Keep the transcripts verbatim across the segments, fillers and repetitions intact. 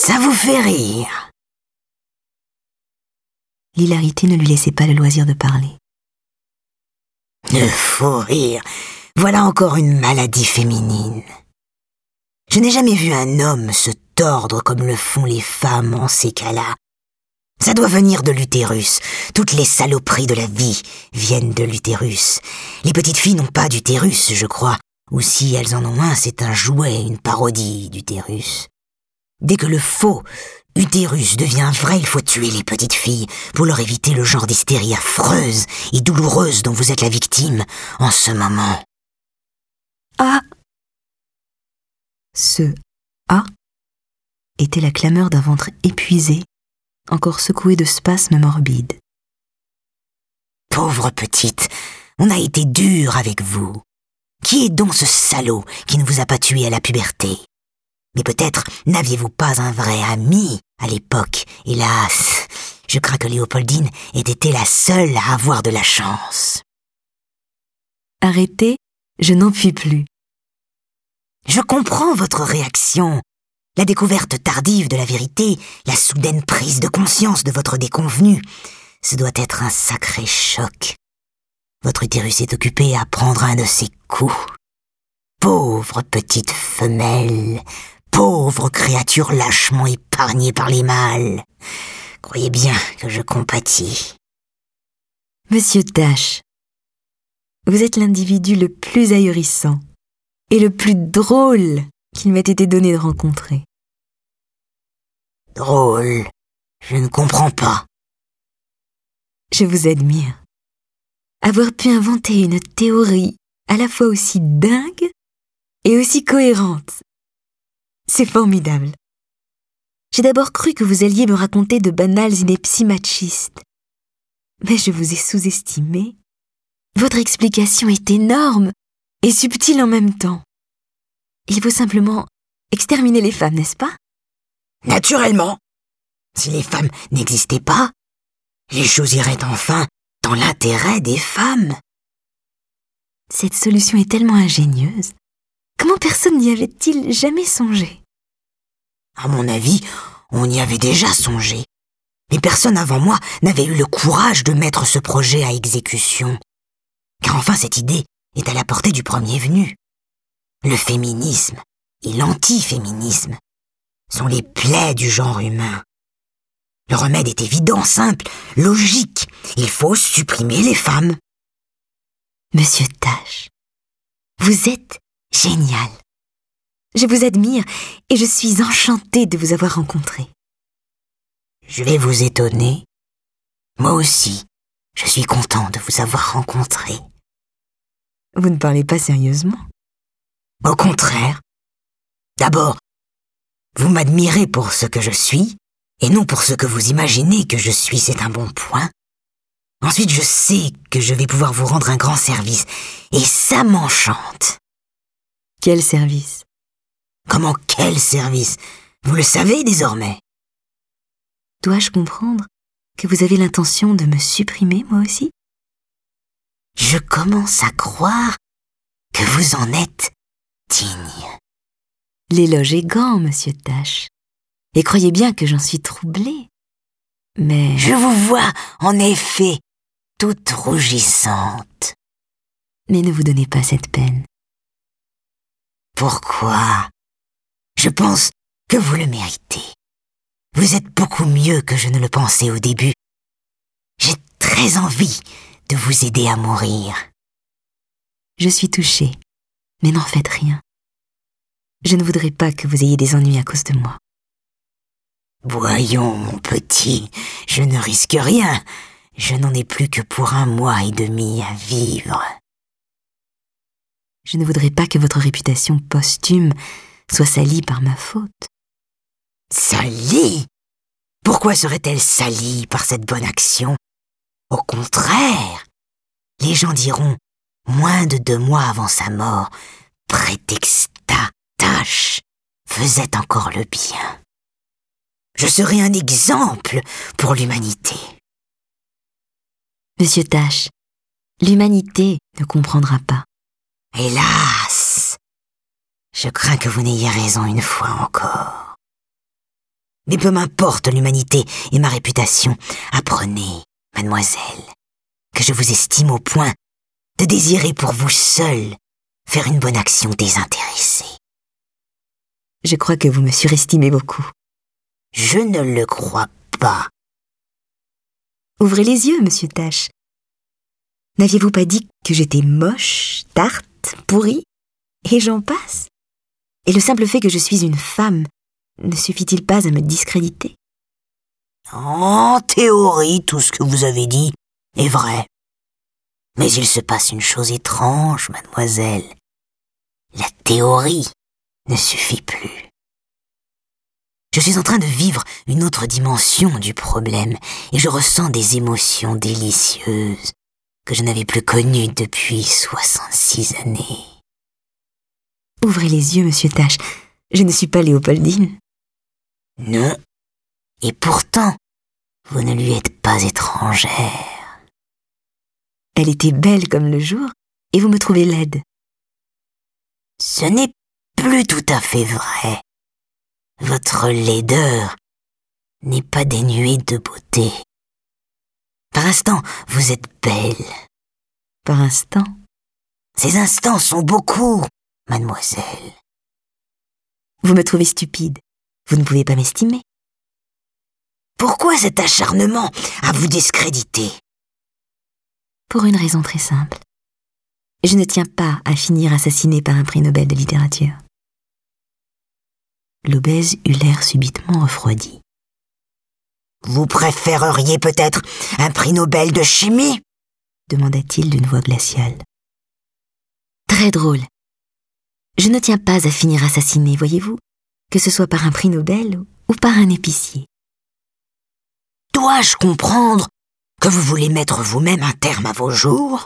Ça vous fait rire. L'hilarité ne lui laissait pas le loisir de parler. Le faux rire, voilà encore une maladie féminine. Je n'ai jamais vu un homme se tordre comme le font les femmes en ces cas-là. Ça doit venir de l'utérus. Toutes les saloperies de la vie viennent de l'utérus. Les petites filles n'ont pas d'utérus, je crois. Ou si elles en ont un, c'est un jouet, une parodie d'utérus. Dès que le faux utérus devient vrai, il faut tuer les petites filles pour leur éviter le genre d'hystérie affreuse et douloureuse dont vous êtes la victime en ce moment. Ah ! Ce « ah » était la clameur d'un ventre épuisé, encore secoué de spasmes morbides. Pauvre petite, on a été dur avec vous. Qui est donc ce salaud qui ne vous a pas tué à la puberté? Mais peut-être n'aviez-vous pas un vrai ami à l'époque. Hélas, je crains que Léopoldine ait été la seule à avoir de la chance. Arrêtée, je n'en puis plus. Je comprends votre réaction. La découverte tardive de la vérité, la soudaine prise de conscience de votre déconvenue, ce doit être un sacré choc. Votre utérus est occupé à prendre un de ses coups. Pauvre petite femelle, pauvre créature lâchement épargnée par les mâles. Croyez bien que je compatis. Monsieur Tache, vous êtes l'individu le plus ahurissant et le plus drôle qu'il m'ait été donné de rencontrer. Drôle, je ne comprends pas. Je vous admire. Avoir pu inventer une théorie à la fois aussi dingue et aussi cohérente. C'est formidable. J'ai d'abord cru que vous alliez me raconter de banales inepties machistes. Mais je vous ai sous-estimé. Votre explication est énorme et subtile en même temps. Il faut simplement exterminer les femmes, n'est-ce pas? Naturellement. Si les femmes n'existaient pas, les choses iraient enfin dans l'intérêt des femmes. Cette solution est tellement ingénieuse. Comment personne n'y avait-il jamais songé? À mon avis, on y avait déjà songé. Mais personne avant moi n'avait eu le courage de mettre ce projet à exécution. Car enfin cette idée est à la portée du premier venu. Le féminisme et l'antiféminisme sont les plaies du genre humain. Le remède est évident, simple, logique. Il faut supprimer les femmes. Monsieur Tache, vous êtes génial. Je vous admire et je suis enchantée de vous avoir rencontré. Je vais vous étonner. Moi aussi, je suis content de vous avoir rencontré. Vous ne parlez pas sérieusement? Au contraire. D'abord, vous m'admirez pour ce que je suis, et non pour ce que vous imaginez que je suis, c'est un bon point. Ensuite, je sais que je vais pouvoir vous rendre un grand service, et ça m'enchante. Quel service? Comment quel service? Vous le savez désormais. Dois-je comprendre que vous avez l'intention de me supprimer, moi aussi? Je commence à croire que vous en êtes digne. L'éloge est grand, monsieur Tache. Et croyez bien que j'en suis troublée. Mais... Je vous vois, en effet, toute rougissante. Mais ne vous donnez pas cette peine. Pourquoi? Je pense que vous le méritez. Vous êtes beaucoup mieux que je ne le pensais au début. J'ai très envie de vous aider à mourir. Je suis touchée, mais n'en faites rien. Je ne voudrais pas que vous ayez des ennuis à cause de moi. Voyons, mon petit, je ne risque rien. Je n'en ai plus que pour un mois et demi à vivre. Je ne voudrais pas que votre réputation posthume soit salie par ma faute. Salie? Pourquoi serait-elle salie par cette bonne action? Au contraire, les gens diront, moins de deux mois avant sa mort, prétexta Tache faisait encore le bien. Je serai un exemple pour l'humanité. Monsieur Tache, l'humanité ne comprendra pas. Hélas, je crains que vous n'ayez raison une fois encore. Mais peu m'importe l'humanité et ma réputation. Apprenez, mademoiselle, que je vous estime au point de désirer pour vous seule faire une bonne action désintéressée. Je crois que vous me surestimez beaucoup. Je ne le crois pas. Ouvrez les yeux, monsieur Tache. N'aviez-vous pas dit que j'étais moche, tarte, pourrie, et j'en passe? Et le simple fait que je suis une femme ne suffit-il pas à me discréditer? En théorie, tout ce que vous avez dit est vrai. Mais il se passe une chose étrange, mademoiselle. La théorie ne suffit plus. Je suis en train de vivre une autre dimension du problème et je ressens des émotions délicieuses que je n'avais plus connues depuis soixante-six années. Ouvrez les yeux, monsieur Tache. Je ne suis pas Léopoldine. Non. Et pourtant, vous ne lui êtes pas étrangère. Elle était belle comme le jour, et vous me trouvez laide. Ce n'est plus tout à fait vrai. Votre laideur n'est pas dénuée de beauté. Par instant, vous êtes belle. Par instant? Ces instants sont beaucoup, mademoiselle. Vous me trouvez stupide. Vous ne pouvez pas m'estimer. Pourquoi cet acharnement à vous discréditer? Pour une raison très simple. Je ne tiens pas à finir assassiné par un prix Nobel de littérature. L'obèse eut l'air subitement refroidi. Vous préféreriez peut-être un prix Nobel de chimie? Demanda-t-il d'une voix glaciale. Très drôle. Je ne tiens pas à finir assassiné, voyez-vous, que ce soit par un prix Nobel ou par un épicier. Dois-je comprendre que vous voulez mettre vous-même un terme à vos jours?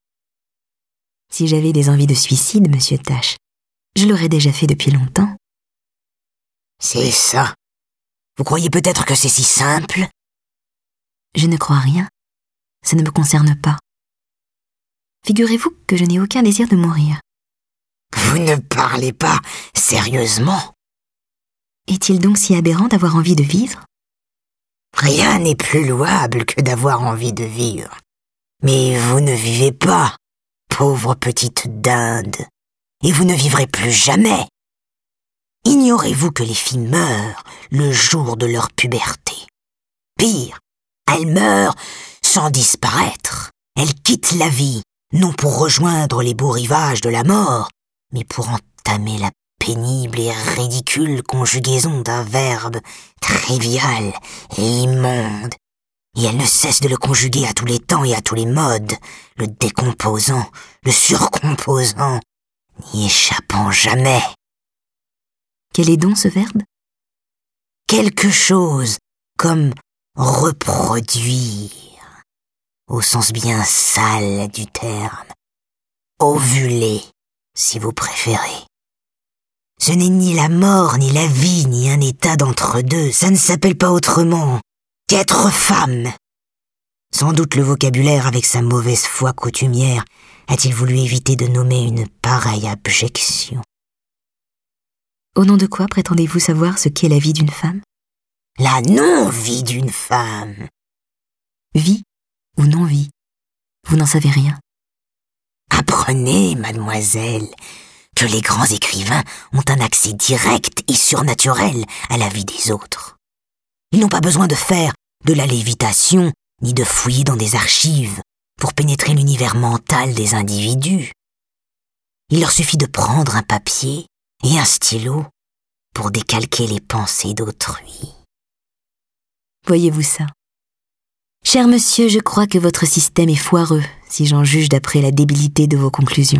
Si j'avais des envies de suicide, monsieur Tache, je l'aurais déjà fait depuis longtemps. C'est ça. Vous croyez peut-être que c'est si simple? Je ne crois rien. Ça ne me concerne pas. Figurez-vous que je n'ai aucun désir de mourir. Vous ne parlez pas sérieusement? Est-il donc si aberrant d'avoir envie de vivre? Rien n'est plus louable que d'avoir envie de vivre. Mais vous ne vivez pas, pauvre petite dinde, et vous ne vivrez plus jamais. Ignorez-vous que les filles meurent le jour de leur puberté? Pire, elles meurent sans disparaître. Elles quittent la vie, non pour rejoindre les beaux rivages de la mort, mais pour entamer la pénible et ridicule conjugaison d'un verbe trivial et immonde. Et elles ne cessent de le conjuguer à tous les temps et à tous les modes, le décomposant, le surcomposant, n'y échappant jamais. Quel est donc ce verbe? Quelque chose comme reproduire, au sens bien sale du terme. Ovuler, si vous préférez. Ce n'est ni la mort, ni la vie, ni un état d'entre-deux, ça ne s'appelle pas autrement qu'être femme. Sans doute le vocabulaire, avec sa mauvaise foi coutumière, a-t-il voulu éviter de nommer une pareille abjection. Au nom de quoi prétendez-vous savoir ce qu'est la vie d'une femme? La non-vie d'une femme. Vie ou non-vie? Vous n'en savez rien. Apprenez, mademoiselle, que les grands écrivains ont un accès direct et surnaturel à la vie des autres. Ils n'ont pas besoin de faire de la lévitation ni de fouiller dans des archives pour pénétrer l'univers mental des individus. Il leur suffit de prendre un papier et un stylo pour décalquer les pensées d'autrui. Voyez-vous ça? Cher monsieur, je crois que votre système est foireux, si j'en juge d'après la débilité de vos conclusions.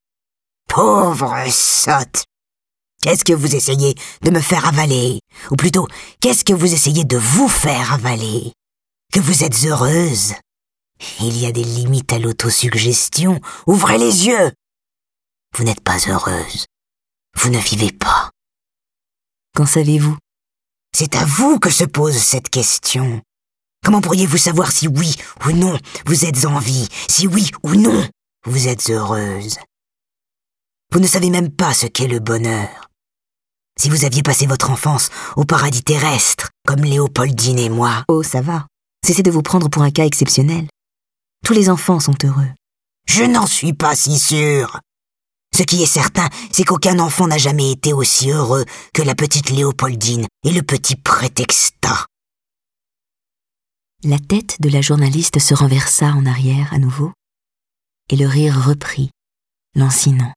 Pauvre sotte! Qu'est-ce que vous essayez de me faire avaler? Ou plutôt, qu'est-ce que vous essayez de vous faire avaler? Que vous êtes heureuse? Il y a des limites à l'autosuggestion. Ouvrez les yeux! Vous n'êtes pas heureuse. Vous ne vivez pas. Qu'en savez-vous? C'est à vous que se pose cette question. Comment pourriez-vous savoir si oui ou non vous êtes en vie, si oui ou non vous êtes heureuse? Vous ne savez même pas ce qu'est le bonheur. Si vous aviez passé votre enfance au paradis terrestre, comme Léopoldine et moi. Oh, ça va. Cessez de vous prendre pour un cas exceptionnel. Tous les enfants sont heureux. Je n'en suis pas si sûr. Ce qui est certain, c'est qu'aucun enfant n'a jamais été aussi heureux que la petite Léopoldine et le petit Prétextat. La tête de la journaliste se renversa en arrière à nouveau, et le rire reprit, lancinant.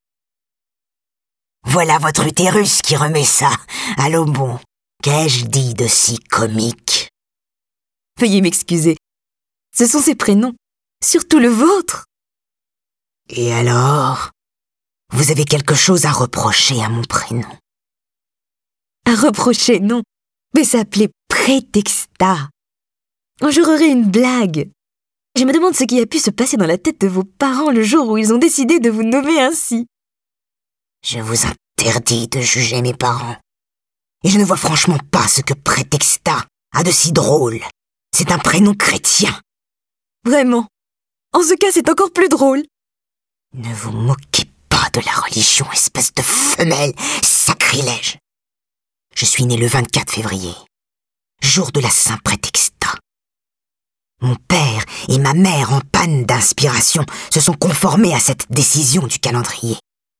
Voilà votre utérus qui remet ça. Allons bon, qu'ai-je dit de si comique? Veuillez m'excuser. Ce sont ces prénoms, surtout le vôtre. Et alors, vous avez quelque chose à reprocher à mon prénom? À reprocher, non, mais s'appeler Prétextat. On jurerait une blague. Je me demande ce qui a pu se passer dans la tête de vos parents le jour où ils ont décidé de vous nommer ainsi. Je vous interdis de juger mes parents. Et je ne vois franchement pas ce que Prétextat a de si drôle. C'est un prénom chrétien. Vraiment. En ce cas, c'est encore plus drôle. Ne vous moquez pas de la religion, espèce de femelle, sacrilège. Je suis né le vingt-quatre février, jour de la Saint-Prétextat. Mon père et ma mère, en panne d'inspiration, se sont conformés à cette décision du calendrier.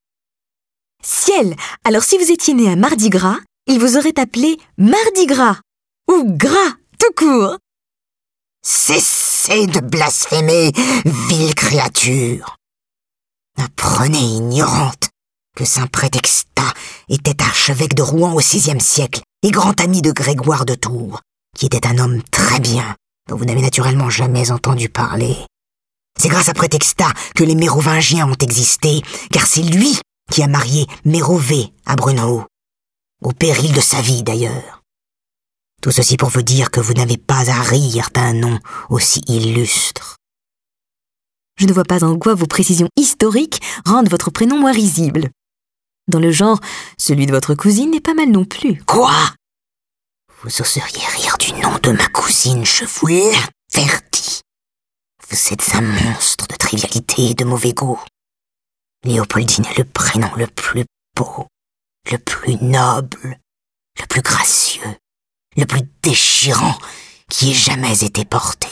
Ciel! Alors si vous étiez né à Mardi Gras, il vous aurait appelé Mardi Gras, ou Gras, tout court. Cessez de blasphémer, vile créature. Apprenez, ignorante, que Saint Prétextat était archevêque de Rouen au sixième siècle et grand ami de Grégoire de Tours, qui était un homme très bien, dont vous n'avez naturellement jamais entendu parler. C'est grâce à Prétextat que les Mérovingiens ont existé, car c'est lui qui a marié Mérové à Brunehaut, au péril de sa vie d'ailleurs. Tout ceci pour vous dire que vous n'avez pas à rire d'un nom aussi illustre. Je ne vois pas en quoi vos précisions historiques rendent votre prénom moins risible. Dans le genre, celui de votre cousine n'est pas mal non plus. Quoi? Vous oseriez rire du nom de ma cousine, je vous l'interdis. Vous êtes un monstre de trivialité et de mauvais goût. Léopoldine est le prénom le plus beau, le plus noble, le plus gracieux, le plus déchirant qui ait jamais été porté.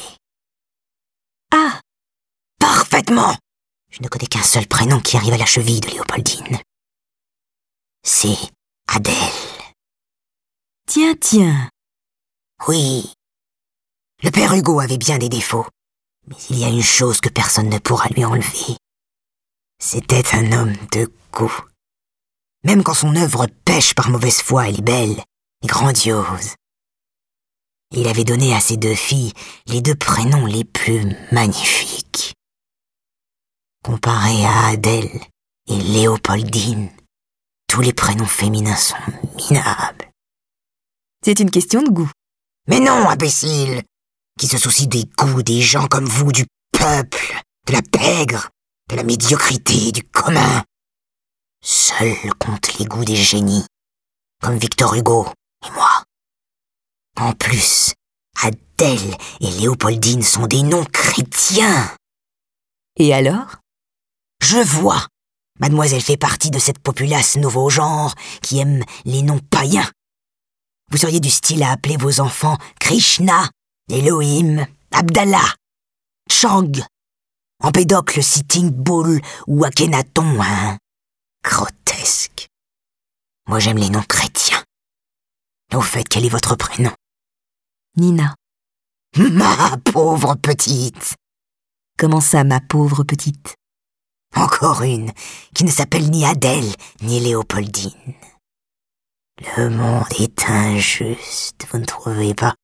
Ah! Parfaitement! Je ne connais qu'un seul prénom qui arrive à la cheville de Léopoldine. C'est Adèle. Tiens, tiens. Oui. Le père Hugo avait bien des défauts, mais il y a une chose que personne ne pourra lui enlever. C'était un homme de goût. Même quand son œuvre pèche par mauvaise foi, elle est belle et grandiose. Il avait donné à ses deux filles les deux prénoms les plus magnifiques. Comparé à Adèle et Léopoldine, tous les prénoms féminins sont minables. C'est une question de goût. Mais non, imbécile, qui se soucie des goûts des gens comme vous, du peuple, de la pègre, de la médiocrité, du commun. Seul compte les goûts des génies, comme Victor Hugo et moi. En plus, Adèle et Léopoldine sont des noms chrétiens. Et alors? Je vois. Mademoiselle fait partie de cette populace nouveau genre qui aime les noms païens. Vous seriez du style à appeler vos enfants Krishna, Elohim, Abdallah, Chang, Empédocle, Sitting Bull ou Akhenaton, hein? Grotesque. Moi j'aime les noms chrétiens. Au fait, quel est votre prénom? Nina. Ma pauvre petite. Comment ça, ma pauvre petite? Encore une, qui ne s'appelle ni Adèle, ni Léopoldine. Le monde est injuste, vous ne trouvez pas?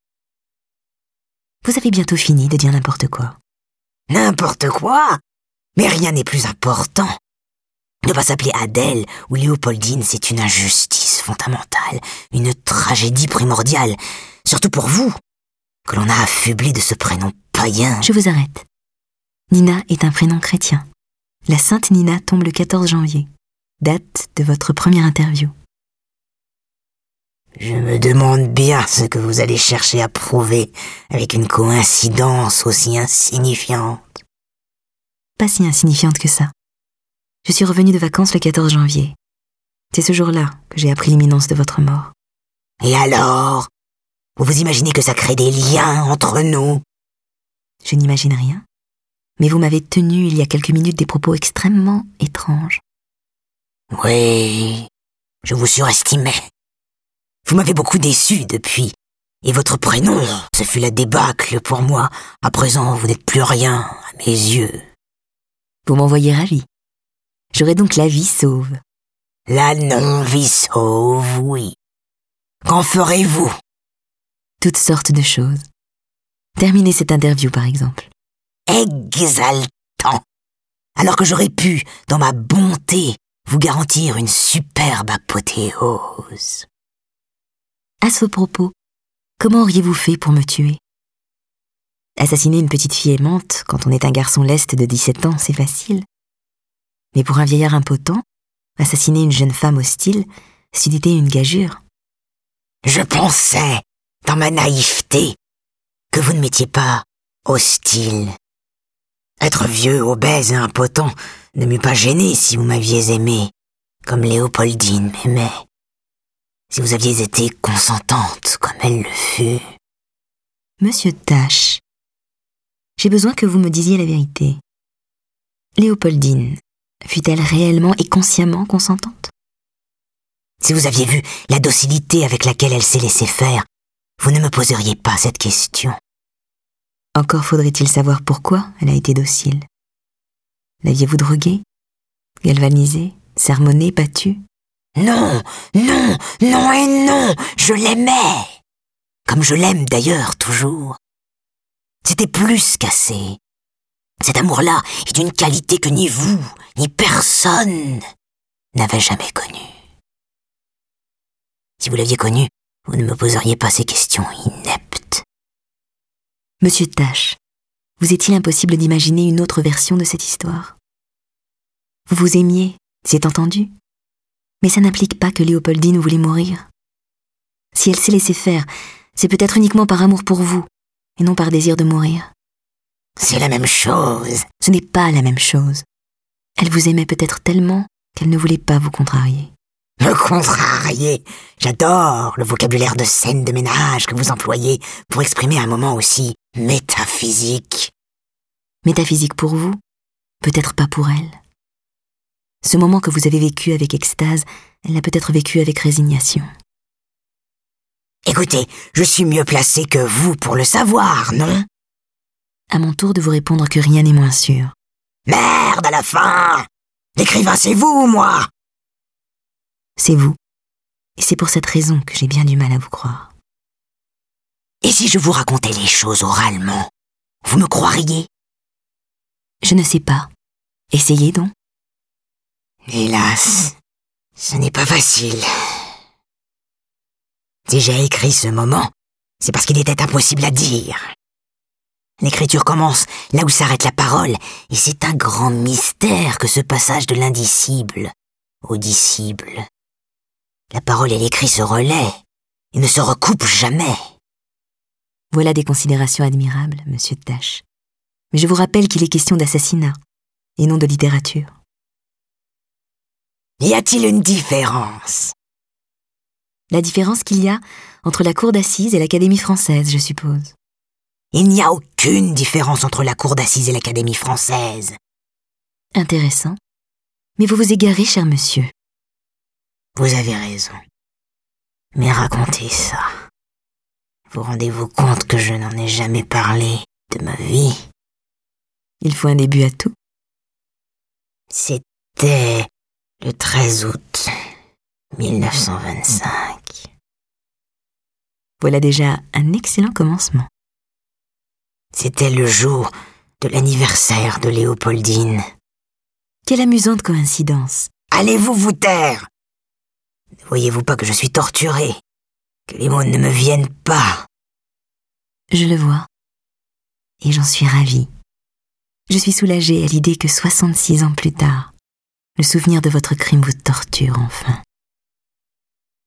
Vous avez bientôt fini de dire n'importe quoi. N'importe quoi? Mais rien n'est plus important. Ne pas s'appeler Adèle ou Léopoldine, c'est une injustice fondamentale, une tragédie primordiale, surtout pour vous, que l'on a affublé de ce prénom païen. Je vous arrête. Nina est un prénom chrétien. La Sainte Nina tombe le quatorze janvier, date de votre première interview. Je me demande bien ce que vous allez chercher à prouver avec une coïncidence aussi insignifiante. Pas si insignifiante que ça. Je suis revenue de vacances le quatorze janvier. C'est ce jour-là que j'ai appris l'imminence de votre mort. Et alors? Vous vous imaginez que ça crée des liens entre nous? Je n'imagine rien, mais vous m'avez tenu il y a quelques minutes des propos extrêmement étranges. Oui, je vous surestimais. Vous m'avez beaucoup déçu depuis, et votre prénom, ce fut la débâcle pour moi. À présent, vous n'êtes plus rien à mes yeux. Vous m'envoyez ravi. J'aurai donc la vie sauve. La non-vie sauve, oui. Qu'en ferez-vous? Toutes sortes de choses. Terminez cette interview, par exemple. Exaltant. Alors que j'aurais pu, dans ma bonté, vous garantir une superbe apothéose. À ce propos, comment auriez-vous fait pour me tuer? Assassiner une petite fille aimante, quand on est un garçon leste de dix-sept ans, c'est facile. Mais pour un vieillard impotent, assassiner une jeune femme hostile, c'eût été une gageure. Je pensais, dans ma naïveté, que vous ne m'étiez pas hostile. Être vieux, obèse et impotent ne m'eût pas gêné si vous m'aviez aimé, comme Léopoldine m'aimait. Si vous aviez été consentante comme elle le fut. Monsieur Tache, j'ai besoin que vous me disiez la vérité. Léopoldine fut-elle réellement et consciemment consentante? Si vous aviez vu la docilité avec laquelle elle s'est laissée faire, vous ne me poseriez pas cette question. Encore faudrait-il savoir pourquoi elle a été docile. L'aviez-vous droguée, galvanisée, sermonnée, battue? Non, non, non et non, je l'aimais. Comme je l'aime d'ailleurs toujours. C'était plus qu'assez. Cet amour-là est d'une qualité que ni vous, ni personne n'avait jamais connue. Si vous l'aviez connue, vous ne me poseriez pas ces questions ineptes. Monsieur Tache, vous est-il impossible d'imaginer une autre version de cette histoire? Vous vous aimiez, c'est entendu, mais ça n'implique pas que Léopoldine voulait mourir. Si elle s'est laissée faire, c'est peut-être uniquement par amour pour vous, et non par désir de mourir. C'est la même chose. Ce n'est pas la même chose. Elle vous aimait peut-être tellement qu'elle ne voulait pas vous contrarier. Me contrarier? J'adore le vocabulaire de scène de ménage que vous employez pour exprimer un moment aussi métaphysique. Métaphysique pour vous, peut-être pas pour elle. Ce moment que vous avez vécu avec extase, elle l'a peut-être vécu avec résignation. Écoutez, je suis mieux placé que vous pour le savoir, non? À mon tour de vous répondre que rien n'est moins sûr. Merde à la fin! L'écrivain, c'est vous ou moi? C'est vous. Et c'est pour cette raison que j'ai bien du mal à vous croire. Et si je vous racontais les choses oralement, vous me croiriez? Je ne sais pas. Essayez donc. Hélas, ce n'est pas facile. Si j'ai écrit ce moment, c'est parce qu'il était impossible à dire. L'écriture commence là où s'arrête la parole, et c'est un grand mystère que ce passage de l'indicible au dissible. La parole et l'écrit se relaient et ne se recoupent jamais. Voilà des considérations admirables, monsieur Tache. Mais je vous rappelle qu'il est question d'assassinat, et non de littérature. Y a-t-il une différence? La différence qu'il y a entre la cour d'assises et l'Académie française, je suppose. Il n'y a aucune différence entre la cour d'assises et l'Académie française. Intéressant. Mais vous vous égarez, cher monsieur. Vous avez raison. Mais racontez ça. Vous rendez-vous compte que je n'en ai jamais parlé de ma vie? Il faut un début à tout. C'était le treize août mille neuf cent vingt-cinq. Voilà déjà un excellent commencement. C'était le jour de l'anniversaire de Léopoldine. Quelle amusante coïncidence. Allez-vous vous taire? Ne voyez-vous pas que je suis torturé? Que les mots ne me viennent pas? Je le vois. Et j'en suis ravie. Je suis soulagée à l'idée que soixante-six ans plus tard, le souvenir de votre crime vous torture enfin.